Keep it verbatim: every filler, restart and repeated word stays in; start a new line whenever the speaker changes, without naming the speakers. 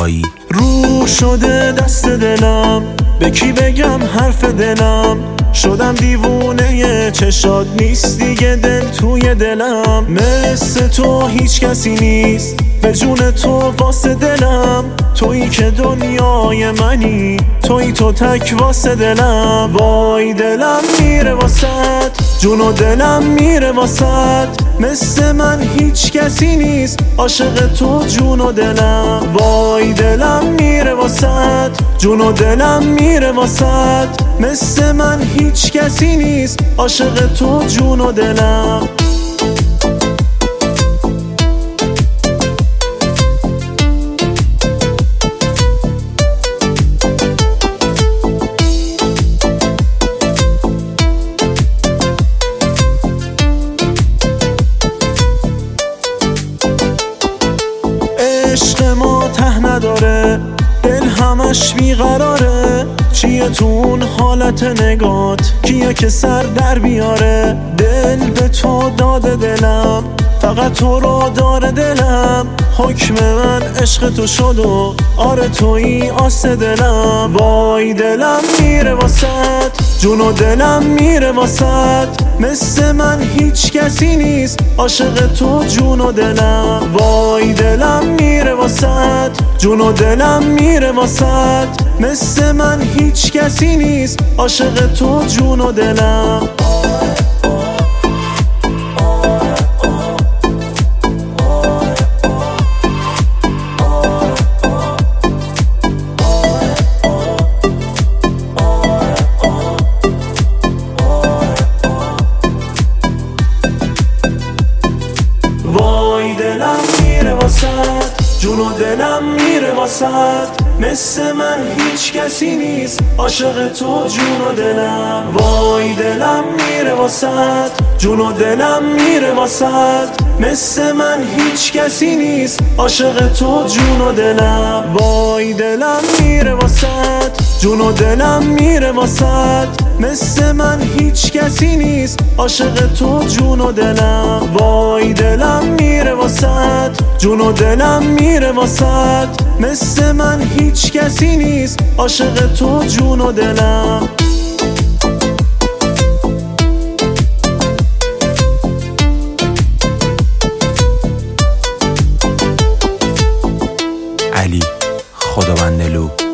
زیبایی.
رو شده دست دلم، به کی بگم حرف دلم؟ شدم دیوونه چشات، نیست دیگه دل توی دلم. مثل تو هیچ کسی نیست، به جون تو واسه دلم. تویی که دنیای منی، تویی تو تک واسه دلم. وای دلم میره واسط، جون و دلم میره واسط. مثل من هیچ کسی نیست، عاشق تو جون و دلم. وای دلم میره واسط، جون و دلم میره واسط. مثل من هیچ کسی نیست، عاشق تو جون و دلم. عشق ما ته نداره، دل همش بیقراره. چیه تو اون حالت نگات، کیه که سر در بیاره؟ دل به تو داده دلم، فقط تو رو داره دلم. حکم من عشق تو شد و آره تویی آس دلم. وای دلم میره واسط، جون و دلم میره واسط. مثل من هیچ کسی نیست، عاشق تو جون و دلم. وای دلم میره واسط، جون و دلم میره واسط. مثل من هیچ کسی نیست، عاشق تو جون و دلم. وای دلم میره واسط، جون و دلم میره واسط. مثل من هیچ کسی نیست، عاشق تو جون و دلم. وای دلم میره واسط، جون و دلم میره واسط. مثل من هیچ کسی نیست، عاشق تو جون و دلم. وای دلم میره واسط، جون و دلم میره واسط. مثل من هیچ کسی نیست، عاشق تو جون و دلم. وای دلم میره واسط، جون و دلم میره واسط. مثل من هیچ کسی نیست، عاشق تو جون و دلم.
علی خداوندلو.